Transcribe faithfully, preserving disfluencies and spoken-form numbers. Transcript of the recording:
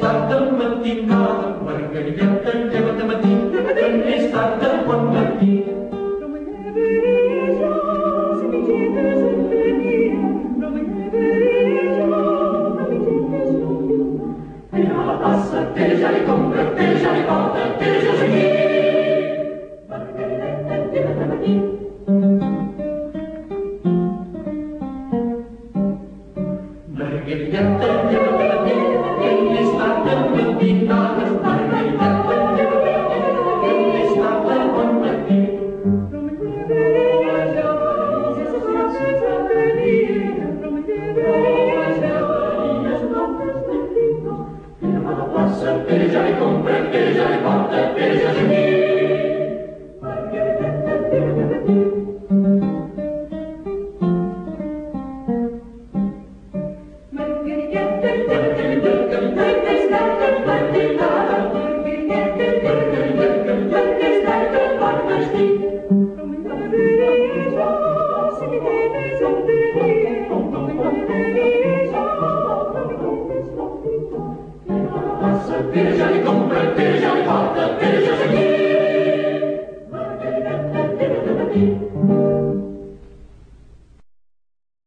tarda matinada, Margarida, lleva-te matí, que és tarda bon matí. Mira la passa, que ja li compra, que ja li porta, que ja és aquí. Margarida, lleva-te matí. Margarida, lleva-te matí, que és tarda matinada, Margarida, lleva-te matí, que és tarda bon matí. Que ja li compra, que ja li porta, que ja és aquí. Que ja li compra,